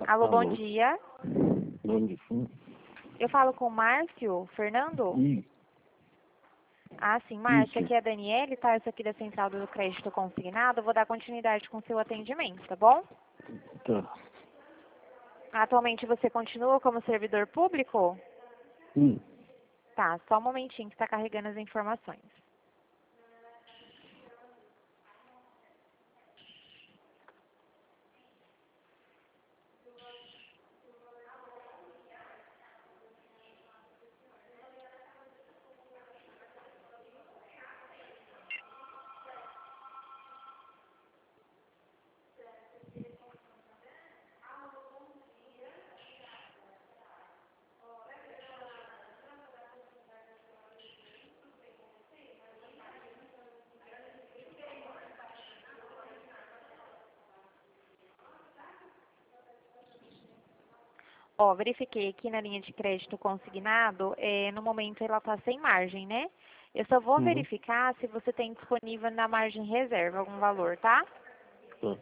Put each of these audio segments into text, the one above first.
Alô, bom Alô. dia. Bom dia. Eu falo com o Márcio Fernando? Ah, sim, Márcio, Isso. aqui é a Daniele, tá? Eu sou aqui da Central do Crédito Consignado. Eu vou dar continuidade com o seu atendimento, tá bom? Tá. Atualmente você continua como servidor público? Tá, só um momentinho que está carregando as informações. Ó, verifiquei aqui na linha de crédito consignado, no momento ela está sem margem, né? Eu só vou verificar se você tem disponível na margem reserva algum valor, tá? Tá.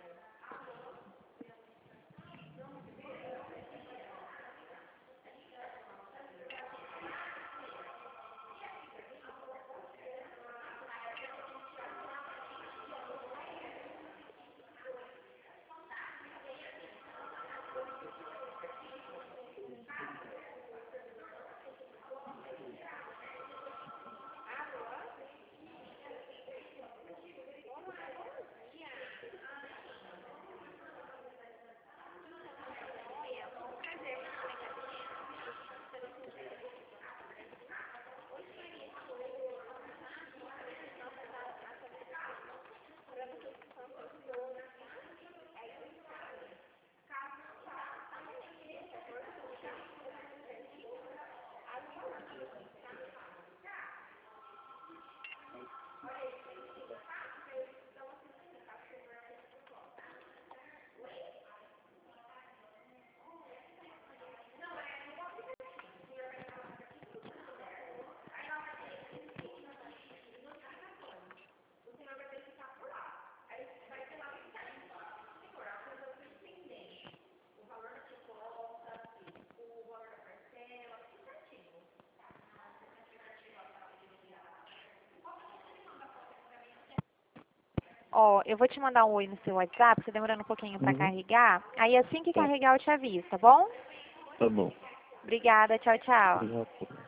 Ó, eu vou te mandar um oi no seu WhatsApp, tá demorando um pouquinho para carregar. Aí assim que Tá. carregar eu te aviso, tá bom? Tá bom. Obrigada, tchau, tchau. Obrigado.